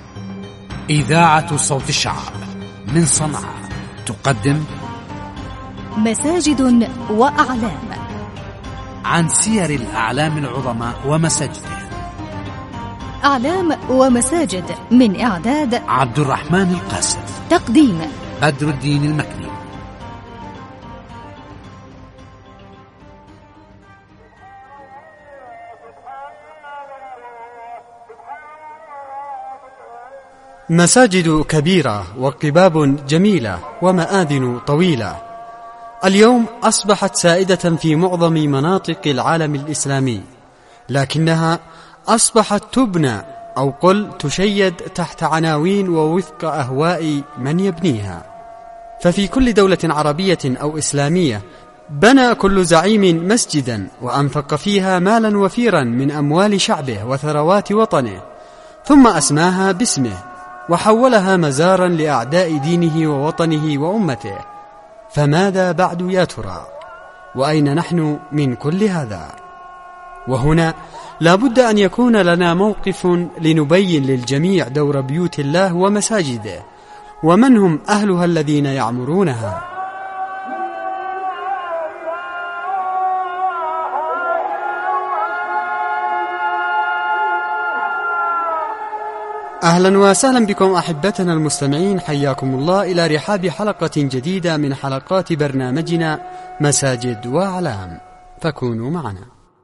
إذاعة صوت الشعب من صنعاء تقدم مساجد وأعلام، عن سير الأعلام العظماء ومساجدهم. أعلام ومساجد، من إعداد عبد الرحمن القاسم، تقديم بدر الدين المكني. مساجد كبيرة وقباب جميلة ومآذن طويلة، اليوم أصبحت سائدة في معظم مناطق العالم الإسلامي، لكنها أصبحت تبنى أو قل تشيد تحت عناوين ووفق أهواء من يبنيها. ففي كل دولة عربية أو إسلامية بنى كل زعيم مسجدا وأنفق فيها مالا وفيرا من أموال شعبه وثروات وطنه، ثم أسماها باسمه وحولها مزارا لأعداء دينه ووطنه وأمته. فماذا بعد يا ترى؟ وأين نحن من كل هذا؟ وهنا لا بد أن يكون لنا موقف لنبين للجميع دور بيوت الله ومساجده، ومن هم أهلها الذين يعمرونها. أهلا وسهلا بكم أحبتنا المستمعين، حياكم الله إلى رحاب حلقة جديدة من حلقات برنامجنا مساجد وأعلام، فكونوا معنا.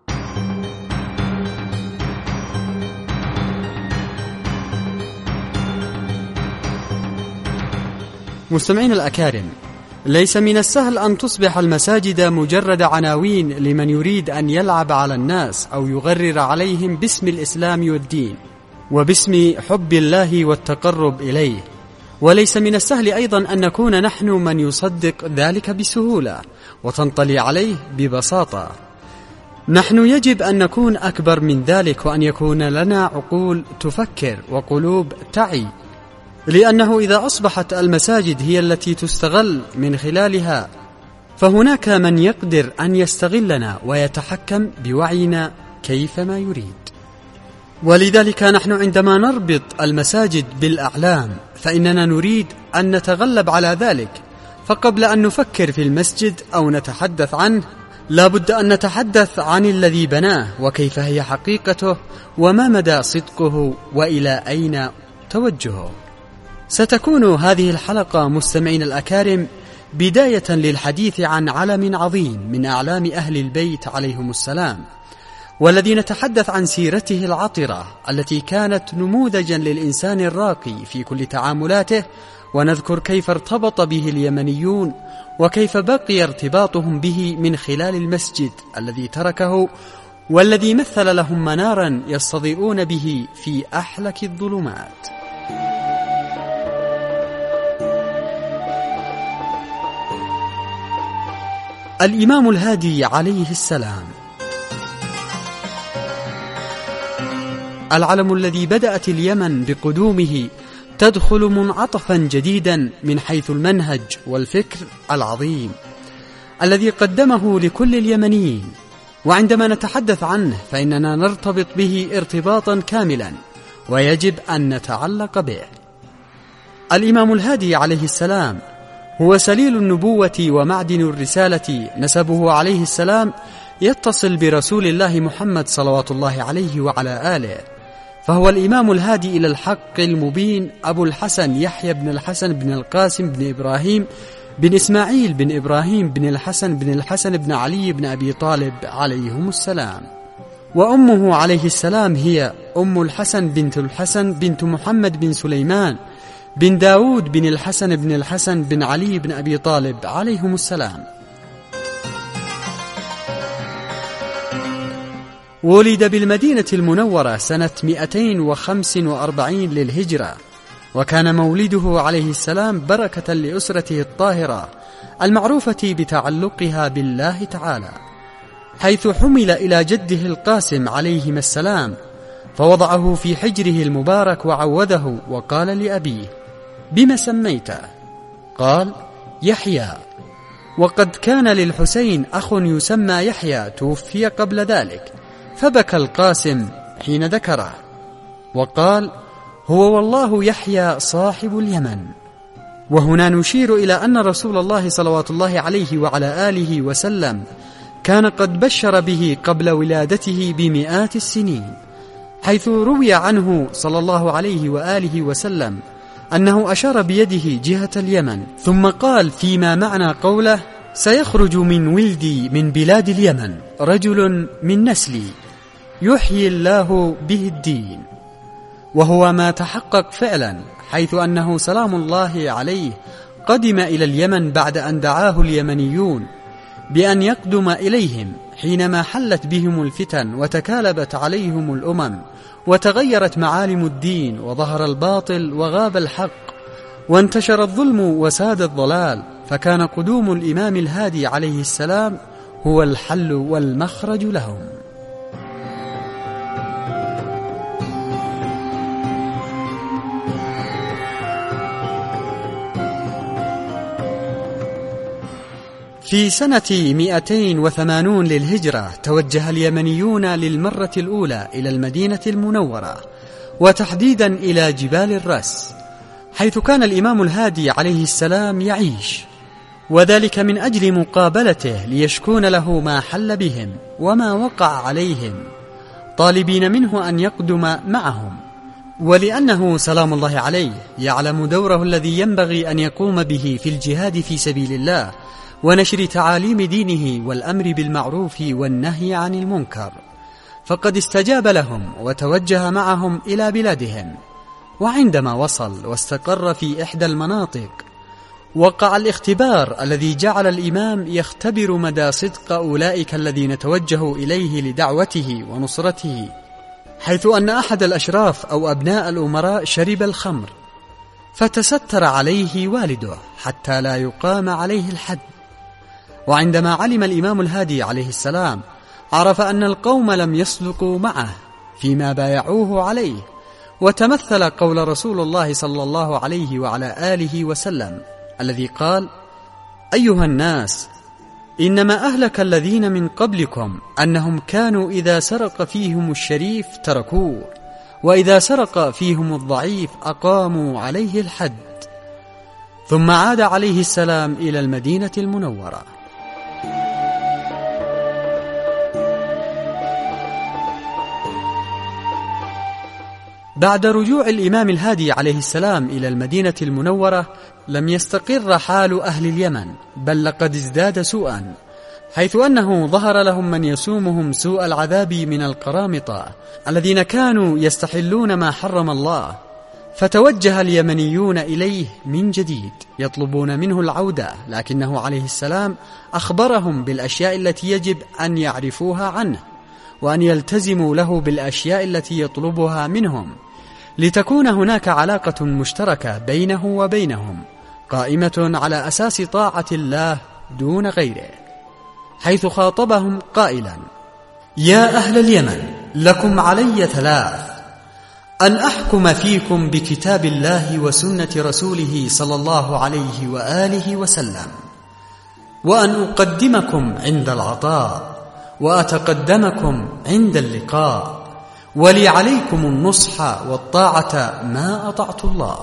مستمعين الأكارم، ليس من السهل أن تصبح المساجد مجرد عناوين لمن يريد أن يلعب على الناس أو يغرر عليهم باسم الإسلام والدين وباسم حب الله والتقرب إليه. وليس من السهل أيضا أن نكون نحن من يصدق ذلك بسهولة وتنطلي عليه ببساطة. نحن يجب أن نكون أكبر من ذلك، وأن يكون لنا عقول تفكر وقلوب تعي، لأنه إذا أصبحت المساجد هي التي تستغل من خلالها فهناك من يقدر أن يستغلنا ويتحكم بوعينا كيفما يريد. ولذلك نحن عندما نربط المساجد بالأعلام فإننا نريد أن نتغلب على ذلك. فقبل أن نفكر في المسجد أو نتحدث عنه لا بد أن نتحدث عن الذي بناه وكيف هي حقيقته وما مدى صدقه وإلى أين توجهه. ستكون هذه الحلقة مستمعين الأكارم بداية للحديث عن علم عظيم من أعلام أهل البيت عليهم السلام، والذي نتحدث عن سيرته العطرة التي كانت نموذجا للإنسان الراقي في كل تعاملاته، ونذكر كيف ارتبط به اليمنيون وكيف بقي ارتباطهم به من خلال المسجد الذي تركه، والذي مثل لهم منارا يستضيئون به في أحلك الظلمات. الإمام الهادي عليه السلام، العلم الذي بدأت اليمن بقدومه تدخل منعطفا جديدا من حيث المنهج والفكر العظيم الذي قدمه لكل اليمنيين، وعندما نتحدث عنه فإننا نرتبط به ارتباطا كاملا ويجب أن نتعلق به. الإمام الهادي عليه السلام هو سليل النبوة ومعدن الرسالة، نسبه عليه السلام يتصل برسول الله محمد صلوات الله عليه وعلى آله، فهو الإمام الهادي إلى الحق المبين، أبو الحسن يحيى بن الحسن بن القاسم بن إبراهيم بن إسماعيل بن إبراهيم بن الحسن بن علي بن أبي طالب عليهم السلام. وأمه عليه السلام هي أم الحسن بنت محمد بن سليمان بن داود بن الحسن بن علي بن أبي طالب عليهم السلام. ولد بالمدينة المنورة سنة 245 للهجرة، وكان مولده عليه السلام بركة لأسرته الطاهرة المعروفة بتعلقها بالله تعالى، حيث حمل إلى جده القاسم عليهما السلام فوضعه في حجره المبارك وعوده، وقال لأبيه: بما سميته؟ قال: يحيى. وقد كان للحسين أخ يسمى يحيى توفي قبل ذلك، فبكى القاسم حين ذكره وقال: هو والله يحيى صاحب اليمن. وهنا نشير إلى أن رسول الله صلوات الله عليه وعلى آله وسلم كان قد بشر به قبل ولادته بمئات السنين، حيث روي عنه صلى الله عليه وآله وسلم أنه أشار بيده جهة اليمن، ثم قال فيما معنى قوله: سيخرج من ولدي من بلاد اليمن رجل من نسلي يحيي الله به الدين. وهو ما تحقق فعلا، حيث أنه سلام الله عليه قدم إلى اليمن بعد أن دعاه اليمنيون بأن يقدم إليهم حينما حلت بهم الفتن وتكالبت عليهم الأمم وتغيرت معالم الدين وظهر الباطل وغاب الحق وانتشر الظلم وساد الضلال، فكان قدوم الإمام الهادي عليه السلام هو الحل والمخرج لهم. في سنة 280 للهجرة توجه اليمنيون للمرة الأولى إلى المدينة المنورة، وتحديدا إلى جبال الرس، حيث كان الإمام الهادي عليه السلام يعيش، وذلك من أجل مقابلته ليشكون له ما حل بهم وما وقع عليهم، طالبين منه أن يقدم معهم، ولأنه سلام الله عليه يعلم دوره الذي ينبغي أن يقوم به في الجهاد في سبيل الله ونشر تعاليم دينه والأمر بالمعروف والنهي عن المنكر، فقد استجاب لهم وتوجه معهم إلى بلادهم. وعندما وصل واستقر في إحدى المناطق وقع الاختبار الذي جعل الإمام يختبر مدى صدق أولئك الذين توجهوا إليه لدعوته ونصرته، حيث أن أحد الأشراف أو أبناء الأمراء شرب الخمر، فتستر عليه والده حتى لا يقام عليه الحد. وعندما علم الإمام الهادي عليه السلام عرف أن القوم لم يصدقوا معه فيما بايعوه عليه، وتمثل قول رسول الله صلى الله عليه وعلى آله وسلم الذي قال: أيها الناس، إنما أهلك الذين من قبلكم أنهم كانوا إذا سرق فيهم الشريف تركوه، وإذا سرق فيهم الضعيف أقاموا عليه الحد. ثم عاد عليه السلام إلى المدينة المنورة. بعد رجوع الإمام الهادي عليه السلام إلى المدينة المنورة لم يستقر حال أهل اليمن، بل لقد ازداد سوءا، حيث أنه ظهر لهم من يسومهم سوء العذاب من القرامطة الذين كانوا يستحلون ما حرم الله، فتوجه اليمنيون إليه من جديد يطلبون منه العودة، لكنه عليه السلام أخبرهم بالأشياء التي يجب أن يعرفوها عنه، وأن يلتزموا له بالأشياء التي يطلبها منهم، لتكون هناك علاقة مشتركة بينه وبينهم قائمة على أساس طاعة الله دون غيره، حيث خاطبهم قائلا: يا أهل اليمن، لكم علي 3: أن أحكم فيكم بكتاب الله وسنة رسوله صلى الله عليه وآله وسلم، وأن أقدمكم عند العطاء، وأتقدمكم عند اللقاء، ولي عليكم النصح والطاعة ما أطعت الله.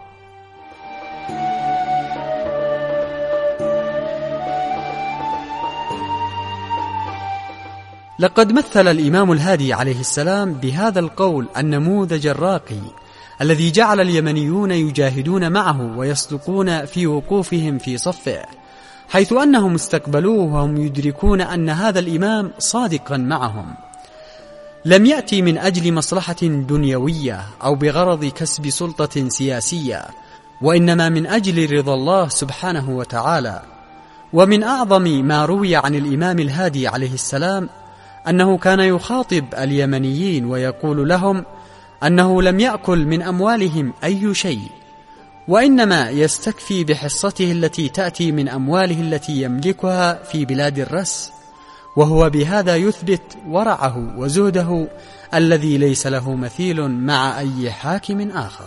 لقد مثل الإمام الهادي عليه السلام بهذا القول النموذج الراقي الذي جعل اليمنيون يجاهدون معه ويصدقون في وقوفهم في صفه، حيث أنهم استقبلوه وهم يدركون أن هذا الإمام صادقا معهم، لم يأتي من أجل مصلحة دنيوية أو بغرض كسب سلطة سياسية، وإنما من أجل رضا الله سبحانه وتعالى. ومن أعظم ما روي عن الإمام الهادي عليه السلام أنه كان يخاطب اليمنيين ويقول لهم أنه لم يأكل من أموالهم أي شيء، وإنما يستكفي بحصته التي تأتي من أمواله التي يملكها في بلاد الرس، وهو بهذا يثبت ورعه وزهده الذي ليس له مثيل مع أي حاكم آخر.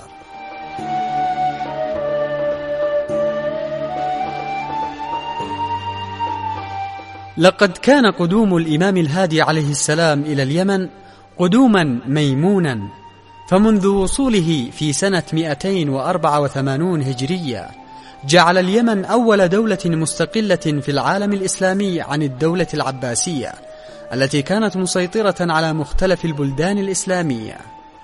لقد كان قدوم الإمام الهادي عليه السلام إلى اليمن قدوما ميمونا، فمنذ وصوله في سنة 284 هجرية جعل اليمن أول دولة مستقلة في العالم الإسلامي عن الدولة العباسية التي كانت مسيطرة على مختلف البلدان الإسلامية.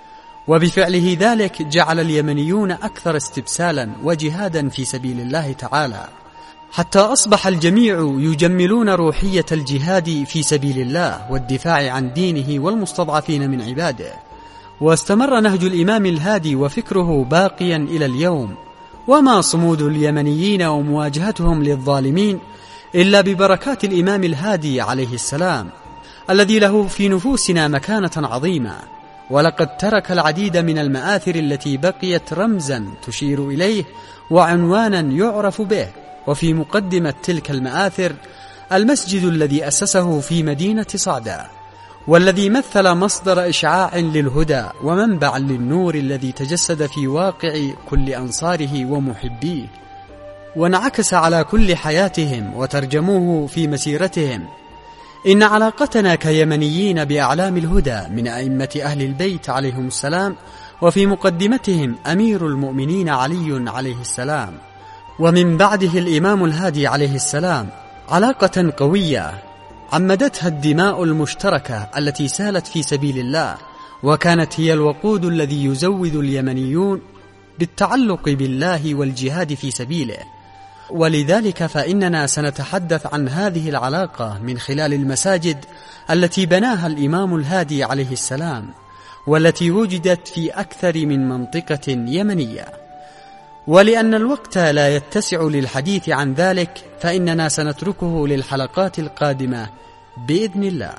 وبفعله ذلك جعل اليمنيون أكثر استبسالا وجهادا في سبيل الله تعالى، حتى أصبح الجميع يجملون روحية الجهاد في سبيل الله والدفاع عن دينه والمستضعفين من عباده. واستمر نهج الإمام الهادي وفكره باقيا إلى اليوم، وما صمود اليمنيين ومواجهتهم للظالمين إلا ببركات الإمام الهادي عليه السلام الذي له في نفوسنا مكانة عظيمة. ولقد ترك العديد من المآثر التي بقيت رمزا تشير إليه وعنوانا يعرف به. وفي مقدمة تلك المآثر المسجد الذي أسسه في مدينة صعداء، والذي مثل مصدر إشعاع للهدى ومنبعا للنور الذي تجسد في واقع كل أنصاره ومحبيه، وانعكس على كل حياتهم وترجموه في مسيرتهم. إن علاقتنا كيمنيين بأعلام الهدى من أئمة أهل البيت عليهم السلام، وفي مقدمتهم أمير المؤمنين علي عليه السلام، ومن بعده الإمام الهادي عليه السلام، علاقة قوية عمدتها الدماء المشتركة التي سالت في سبيل الله، وكانت هي الوقود الذي يزود اليمنيون بالتعلق بالله والجهاد في سبيله. ولذلك فإننا سنتحدث عن هذه العلاقة من خلال المساجد التي بناها الإمام الهادي عليه السلام، والتي وجدت في أكثر من منطقة يمنية. ولأن الوقت لا يتسع للحديث عن ذلك فإننا سنتركه للحلقات القادمة بإذن الله.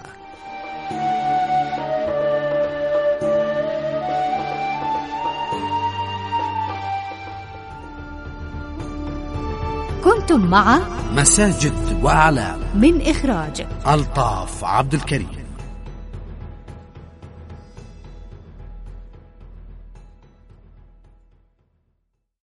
كنتم مع مساجد وأعلام من إخراج ألطاف عبد الكريم.